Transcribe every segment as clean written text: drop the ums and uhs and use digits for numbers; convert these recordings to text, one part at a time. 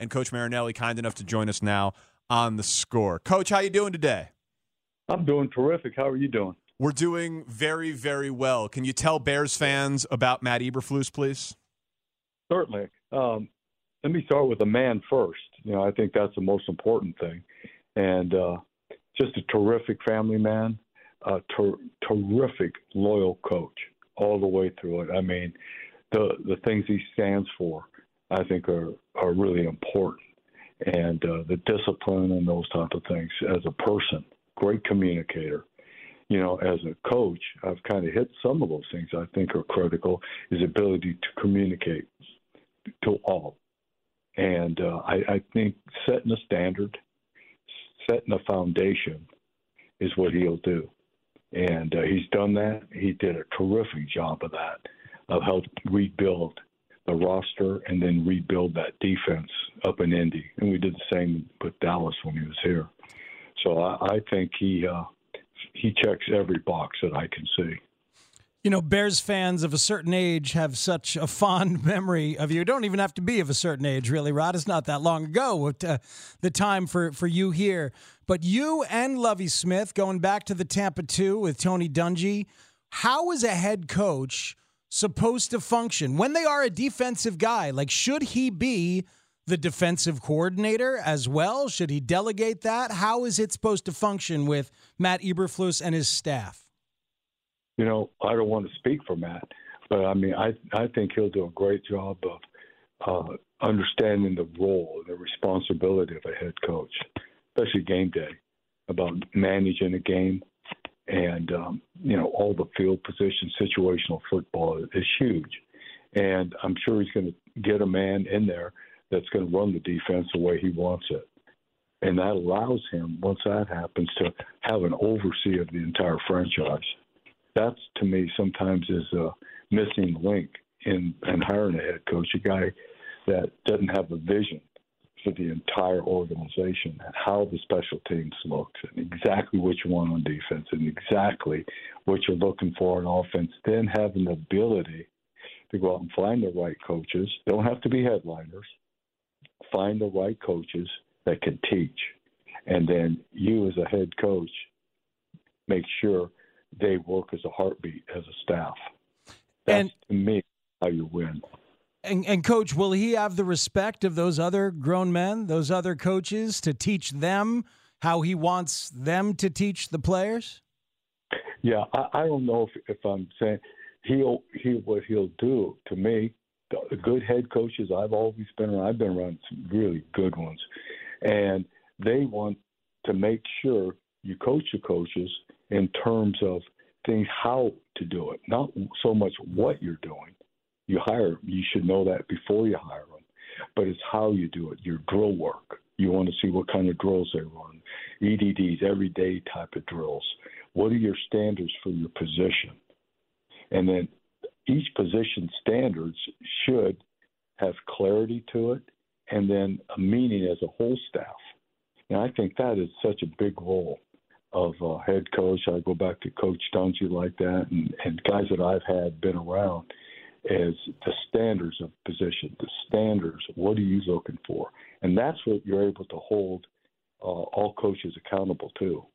and Coach Marinelli kind enough to join us now on The Score. Coach, how you doing today? I'm doing terrific. How are you doing? We're doing very, very well. Can you tell Bears fans about Matt Eberflus, please? Certainly. Let me start with the man first. I think that's the most important thing. And just a terrific family man, a terrific, loyal coach all the way through it. I mean, the things he stands for, I think, are really important. And the discipline and those type of things as a person, great communicator. As a coach, I've kind of hit some of those things I think are critical, his ability to communicate to all. And I think setting a standard, setting a foundation is what he'll do. And he's done that. He did a terrific job of that, of helping rebuild the roster and then rebuild that defense up in Indy. And we did the same with Dallas when he was here. So I think he checks every box that I can see. Bears fans of a certain age have such a fond memory of you. You don't even have to be of a certain age, really, Rod. It's not that long ago, the time for you here. But you and Lovie Smith, going back to the Tampa 2 with Tony Dungy, how is a head coach supposed to function when they are a defensive guy? Like, should he be the defensive coordinator as well? Should he delegate that? How is it supposed to function with Matt Eberflus and his staff? I don't want to speak for Matt, but I mean, I think he'll do a great job of understanding the role and the responsibility of a head coach, especially game day, about managing a game. And, all the field position, situational football is huge. And I'm sure he's going to get a man in there that's going to run the defense the way he wants it. And that allows him, once that happens, to have an oversee of the entire franchise. That's, to me, sometimes is a missing link in hiring a head coach, a guy that doesn't have a vision for the entire organization and how the special teams looks and exactly what you want on defense and exactly what you're looking for on offense, then having the ability to go out and find the right coaches. Don't have to be headliners. Find the right coaches that can teach. And then you as a head coach make sure they work as a heartbeat, as a staff. That's, to me, how you win. And Coach, will he have the respect of those other grown men, those other coaches, to teach them how he wants them to teach the players? Yeah, I don't know if I'm saying what he'll do. To me, the good head coaches I've always been around, I've been around some really good ones, and they want to make sure you coach the coaches in terms of things, how to do it, not so much what you're doing. You hire, you should know that before you hire them, but it's how you do it, your drill work. You want to see what kind of drills they run, EDDs, everyday type of drills. What are your standards for your position? And then each position standards should have clarity to it and then a meaning as a whole staff. And I think that is such a big role of a head coach. I go back to Coach Dungy like that and guys that I've had been around as the standards of position, the standards, what are you looking for? And that's what you're able to hold all coaches accountable to.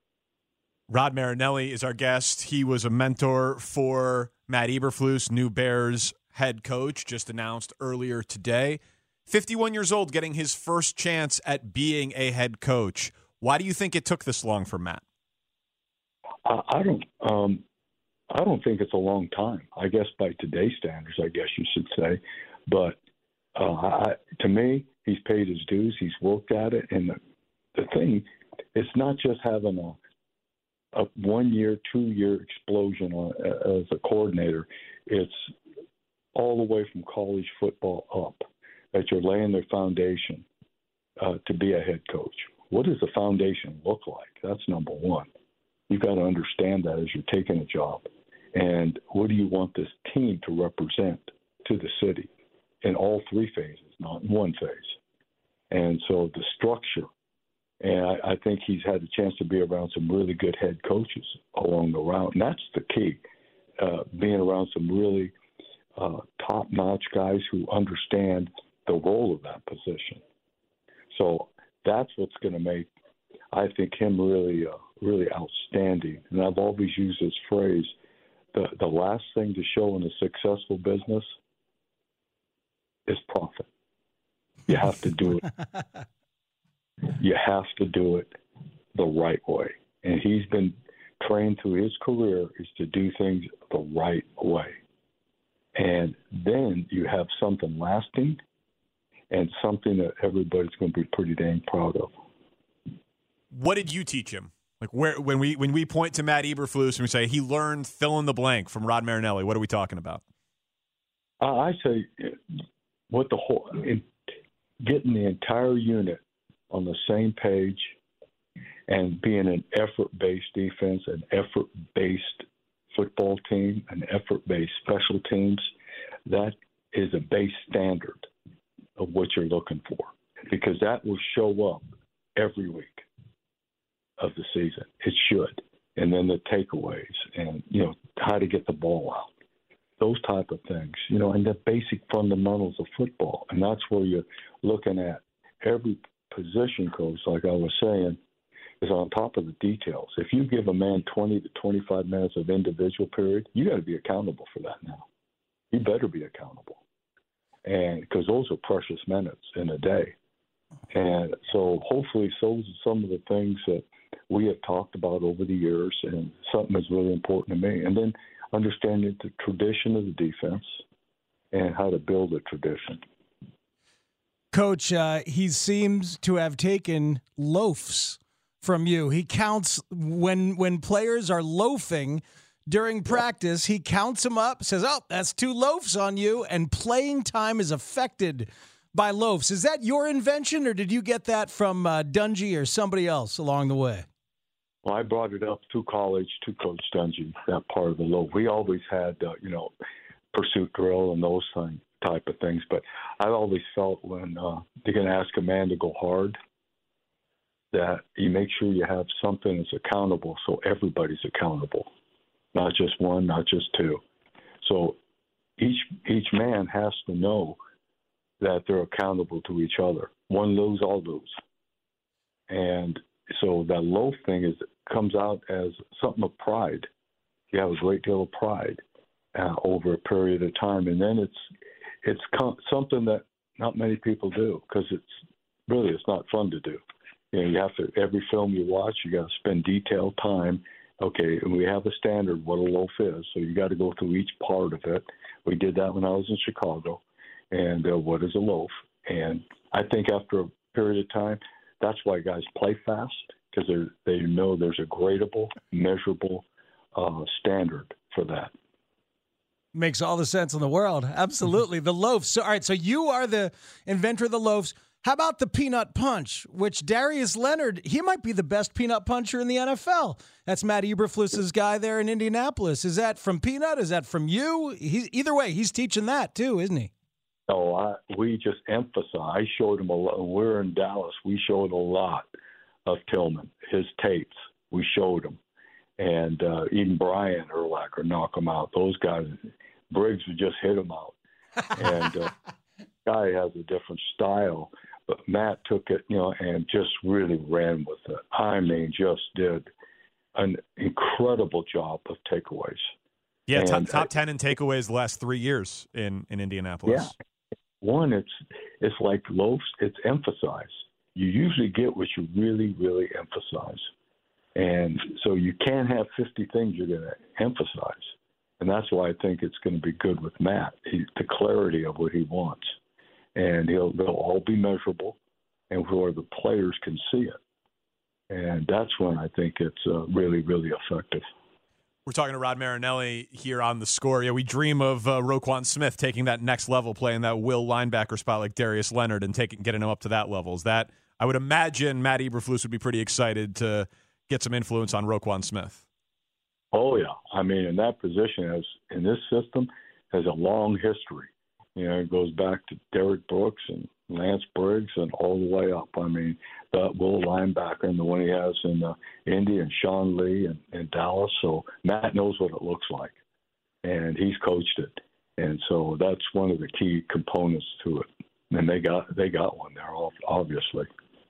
Rod Marinelli is our guest. He was a mentor for Matt Eberflus, new Bears head coach, just announced earlier today. 51 years old, getting his first chance at being a head coach. Why do you think it took this long for Matt? I don't think it's a long time. I guess by today's standards, I guess you should say. But to me, he's paid his dues. He's worked at it. And the thing, it's not just having a 1 year, 2 year explosion as a coordinator. It's all the way from college football up that you're laying the foundation to be a head coach. What does the foundation look like? That's number one. You've got to understand that as you're taking a job. And what do you want this team to represent to the city in all three phases, not in one phase? And so the structure, and I think he's had a chance to be around some really good head coaches along the route. And that's the key, being around some really top-notch guys who understand the role of that position that's what's going to make, I think, him really, really outstanding. And I've always used this phrase: the last thing to show in a successful business is profit. You have to do it. You have to do it the right way. And he's been trained through his career is to do things the right way. And then you have something lasting and something that everybody's going to be pretty dang proud of. What did you teach him? Like when we point to Matt Eberflus and we say he learned fill in the blank from Rod Marinelli, what are we talking about? I say getting the entire unit on the same page and being an effort-based defense, an effort-based football team, an effort-based special teams, that is a base standard of what you're looking for, because that will show up every week of the season. It should. And then the takeaways and, how to get the ball out, those type of things, and the basic fundamentals of football. And that's where you're looking at every position coach, like I was saying, is on top of the details. If you give a man 20 to 25 minutes of individual period, you got to be accountable for that now. You better be accountable. And because those are precious minutes in a day. And so hopefully those are some of the things that we have talked about over the years, and something that's really important to me. And then understanding the tradition of the defense and how to build a tradition. Coach, he seems to have taken loafs from you. He counts when players are loafing during practice. He counts them up, says, "Oh, that's 2 loafs on you," and playing time is affected by loafs. Is that your invention, or did you get that from Dungy or somebody else along the way? Well, I brought it up to college to Coach Dungy, that part of the loaf. We always had, pursuit drill and those type of things. But I always felt when you're going to ask a man to go hard, that you make sure you have something that's accountable, so everybody's accountable, not just one, not just 2. So each man has to know that they're accountable to each other. One lose, all lose. And so that loaf thing comes out as something of pride. You have a great deal of pride over a period of time, and then it's something that not many people do, because it's not fun to do. You have to, every film you watch, you got to spend detailed time. Okay, and we have a standard what a loaf is, so you got to go through each part of it. We did that when I was in Chicago, and what is a loaf? And I think after a period of time, that's why guys play fast, because they know there's a gradable, measurable standard for that. Makes all the sense in the world. Absolutely. The loaves. So, all right, so you are the inventor of the loaves. How about the peanut punch, which Darius Leonard, he might be the best peanut puncher in the NFL. That's Matt Eberflus's guy there in Indianapolis. Is that from Peanut? Is that from you? Either way, he's teaching that too, isn't he? No, we just emphasize. I showed him a lot. When we were in Dallas, we showed a lot of Tillman, his tapes. We showed him. And even Brian Urlacher knock him out. Those guys, Briggs would just hit him out. And guy has a different style. But Matt took it, and just really ran with it. I mean, just did an incredible job of takeaways. Yeah, top 10 in takeaways the last 3 years in Indianapolis. Yeah. One, it's like loaves. It's emphasized. You usually get what you really, really emphasize. And so you can't have 50 things you're going to emphasize. And that's why I think it's going to be good with Matt, the clarity of what he wants. And they'll all be measurable, and where the players can see it. And that's when I think it's really, really effective. We're talking to Rod Marinelli here on The Score. Yeah, we dream of Roquan Smith taking that next level, playing that will linebacker spot like Darius Leonard and getting him up to that level. Is that, I would imagine Matt Eberflus would be pretty excited to get some influence on Roquan Smith. Oh, yeah. I mean, in that position, in this system, has a long history. It goes back to Derek Brooks and Lance Briggs and all the way up. I mean, that will linebacker and the one he has in Indy and Sean Lee and Dallas. So Matt knows what it looks like, and he's coached it. And so that's one of the key components to it. And they got one there, obviously.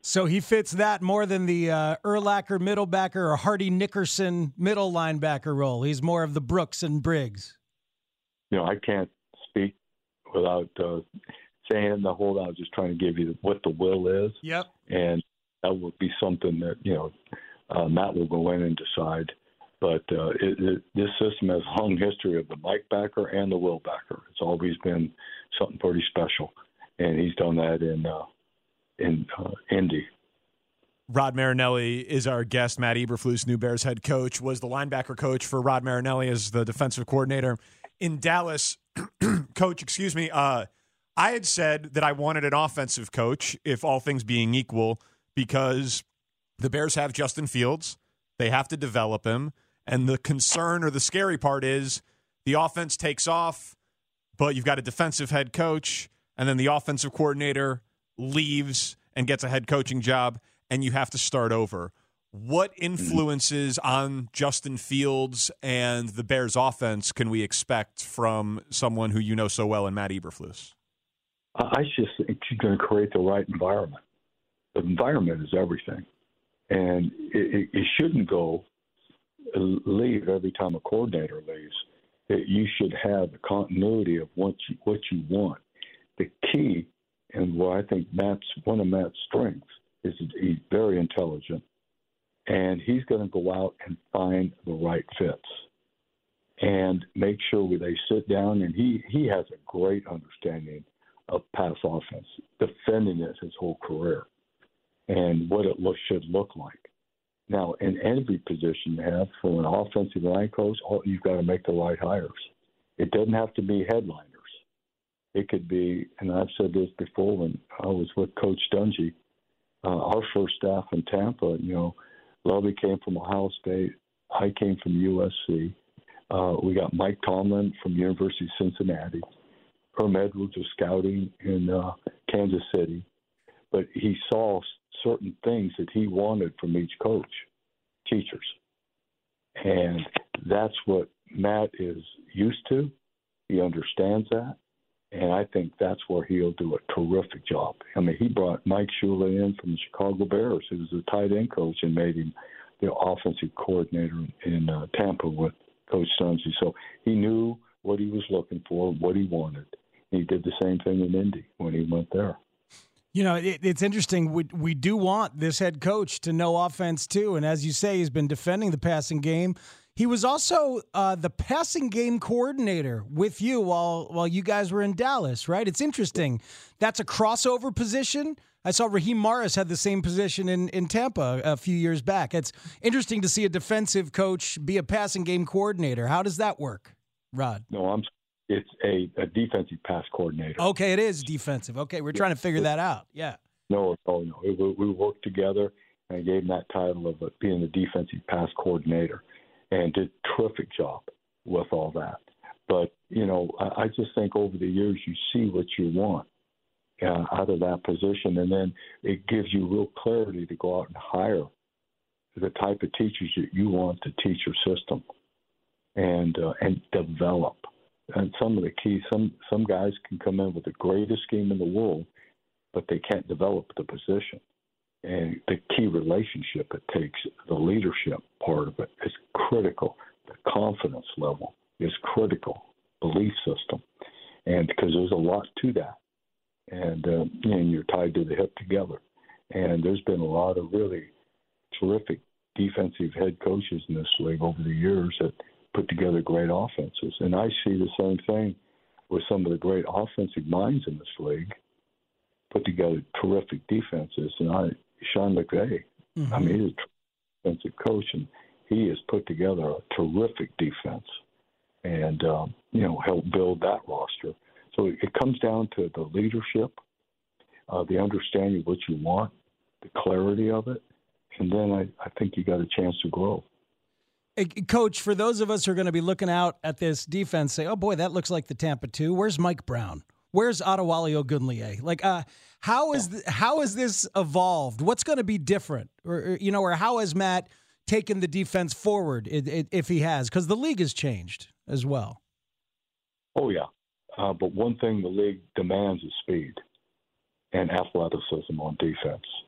So he fits that more than the Urlacher middle backer or Hardy Nickerson middle linebacker role. He's more of the Brooks and Briggs. I can't speak without saying the whole. I was just trying to give you what the will is. Yep. And that would be something that Matt will go in and decide. But this system has a long history of the Mike backer and the Will backer. It's always been something pretty special, and he's done that in Indy. Rod Marinelli is our guest. Matt Eberflus, new Bears head coach, was the linebacker coach for Rod Marinelli as the defensive coordinator in Dallas. Coach, excuse me. I had said that I wanted an offensive coach, if all things being equal, because the Bears have Justin Fields. They have to develop him. And the concern or the scary part is the offense takes off, but you've got a defensive head coach, and then the offensive coordinator leaves and gets a head coaching job, and you have to start over. What influences on Justin Fields and the Bears offense can we expect from someone who you know so well in Matt Eberflus? I just think you're going to create the right environment. The environment is everything. And it shouldn't leave every time a coordinator leaves. You should have the continuity of what you want. The key, and what I think one of Matt's strengths, is that he's very intelligent, and he's going to go out and find the right fits and make sure they sit down. And he has a great understanding of pass offense, defending it his whole career, and what it should look like. Now, in every position you have, for an offensive line coach, you've got to make the right hires. It doesn't have to be headliners. It could be, and I've said this before when I was with Coach Dungy, our first staff in Tampa, Lovie came from Ohio State. I came from USC. We got Mike Tomlin from University of Cincinnati. Herm Edwards was scouting in Kansas City. But he saw certain things that he wanted from each coach, teachers. And that's what Matt is used to. He understands that. And I think that's where he'll do a terrific job. I mean, he brought Mike Shula in from the Chicago Bears, who was the tight end coach, and made him the offensive coordinator in Tampa with Coach Dungy. So he knew what he was looking for, what he wanted. He did the same thing in Indy when he went there. It's interesting. We do want this head coach to know offense, too. And as you say, he's been defending the passing game. He was also the passing game coordinator with you while you guys were in Dallas, right? It's interesting. That's a crossover position. I saw Raheem Morris had the same position in Tampa a few years back. It's interesting to see a defensive coach be a passing game coordinator. How does that work, Rod? No, it's a defensive pass coordinator. Okay, it is defensive. Okay, we're trying to figure that out. Yeah. No. We worked together, and I gave him that title of being the defensive pass coordinator, and did a terrific job with all that. But, I just think over the years you see what you want out of that position, and then it gives you real clarity to go out and hire the type of teachers that you want to teach your system and develop. And some of the keys, some guys can come in with the greatest scheme in the world, but they can't develop the position. And the key relationship it takes, the leadership part of it, is critical. The confidence level is critical, belief system. And because there's a lot to that. And you're tied to the hip together. And there's been a lot of really terrific defensive head coaches in this league over the years that put together great offenses. And I see the same thing with some of the great offensive minds in this league, put together terrific defenses. And Sean McVay, he's a defensive coach, and he has put together a terrific defense and, helped build that roster. So it comes down to the leadership, the understanding of what you want, the clarity of it, and then I think you got a chance to grow. Hey, Coach, for those of us who are going to be looking out at this defense, say, oh, boy, that looks like the Tampa 2. Where's Mike Brown? Where's Adewale Ogunleye? Like, how is this evolved? What's going to be different? Or how has Matt taken the defense forward, if he has? Because the league has changed as well. Oh, yeah. But one thing the league demands is speed and athleticism on defense.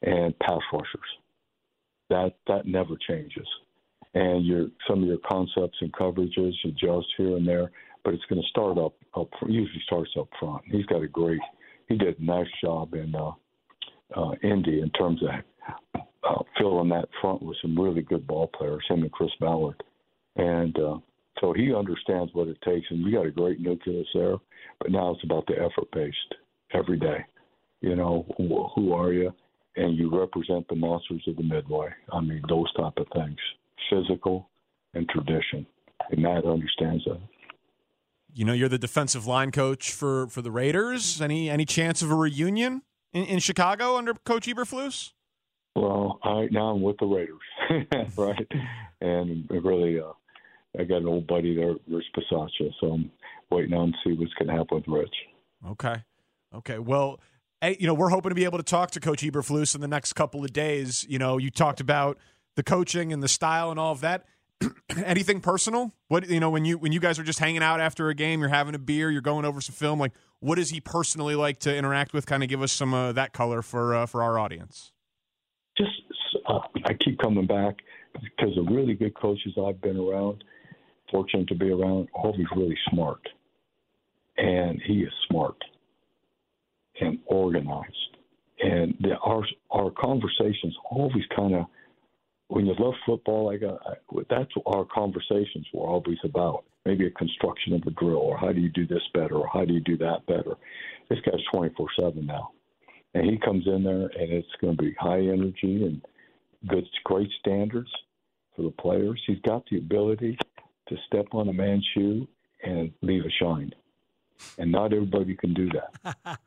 and pass rushers. That never changes. And some of your concepts and coverages adjust here and there, but it's going to start up. Usually starts up front. He did a nice job in Indy in terms of filling that front with some really good ball players, him and Chris Ballard. And so he understands what it takes, and we got a great nucleus there. But now it's about the effort-based every day. You know, who are you? And you represent the monsters of the Midway. I mean, those type of things, physical and tradition. And Matt understands that. You know, you're the defensive line coach for the Raiders. Any chance of a reunion in Chicago under Coach Eberflus? Well, now I'm with the Raiders, right? And really, I got an old buddy there, Rich Bisaccia, so I'm waiting on to see what's going to happen with Rich. Okay. Well, hey, you know, we're hoping to be able to talk to Coach Eberflus in the next couple of days. You know, you talked about the coaching and the style and all of that. Anything personal? What, you know, when you guys are just hanging out after a game, you're having a beer, you're going over some film, like what does he personally like to interact with? Kind of give us some that color for our audience. Just I keep coming back because the really good coaches I've been around, fortunate to be around, always really smart. And he is smart and organized. And our conversations always kind of, when you love football, that's what our conversations were always about. Maybe a construction of a drill, or how do you do this better, or how do you do that better. This guy's 24/7 now. And he comes in there, and it's going to be high energy and great standards for the players. He's got the ability to step on a man's shoe and leave a shine. And not everybody can do that.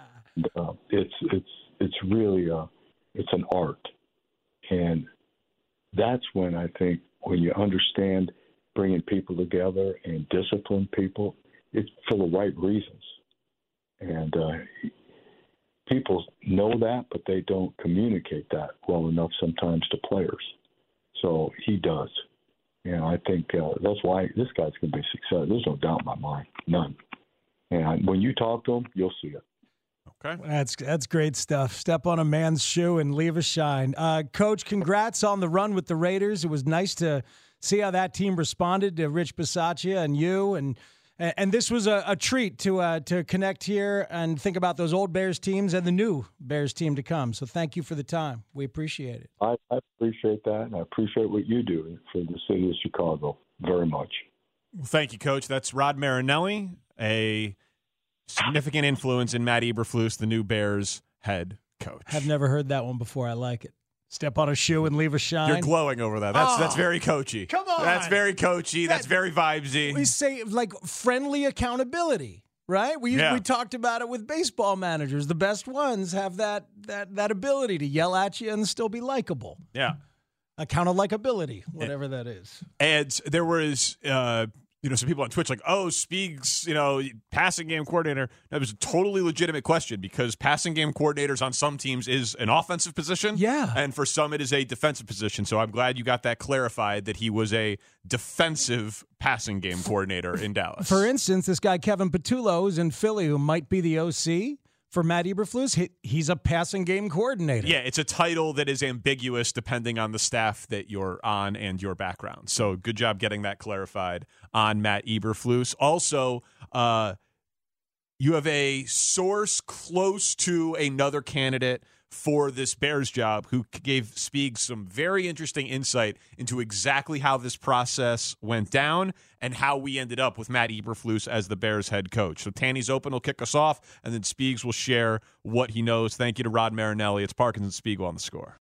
It's really it's an art. And that's when I think when you understand bringing people together and discipline people, it's for the right reasons. And people know that, but they don't communicate that well enough sometimes to players. So he does. And I think that's why this guy's going to be successful. There's no doubt in my mind, none. And when you talk to him, you'll see it. Okay. That's great stuff. Step on a man's shoe and leave a shine. Coach, congrats on the run with the Raiders. It was nice to see how that team responded to Rich Bisaccia and you. And this was a treat to connect here and think about those old Bears teams and the new Bears team to come. So thank you for the time. We appreciate it. I appreciate that, and I appreciate what you do for the city of Chicago very much. Well, thank you, Coach. That's Rod Marinelli, a significant influence in Matt Eberflus, the new Bears head coach. I've never heard that one before. I like it. Step on a shoe and leave a shine. You're glowing over that. That's very coachy. Come on. That's very coachy. That's very vibesy. We say like friendly accountability, right? We talked about it with baseball managers. The best ones have that ability to yell at you and still be likable. Yeah. Accountability, whatever that is. And there was some people on Twitch like, oh, Speaks, passing game coordinator. That was a totally legitimate question because passing game coordinators on some teams is an offensive position. Yeah. And for some, it is a defensive position. So I'm glad you got that clarified that he was a defensive passing game coordinator in Dallas. For instance, this guy, Kevin Patullo, is in Philly, who might be the OC. For Matt Eberflus, he's a passing game coordinator. Yeah, it's a title that is ambiguous depending on the staff that you're on and your background. So good job getting that clarified on Matt Eberflus. Also, you have a source close to another candidate for this Bears job who gave Speaks some very interesting insight into exactly how this process went down and how we ended up with Matt Eberflus as the Bears head coach. So Tanny's Open will kick us off, and then Speaks will share what he knows. Thank you to Rod Marinelli. It's Parkins and Spiegel on The Score.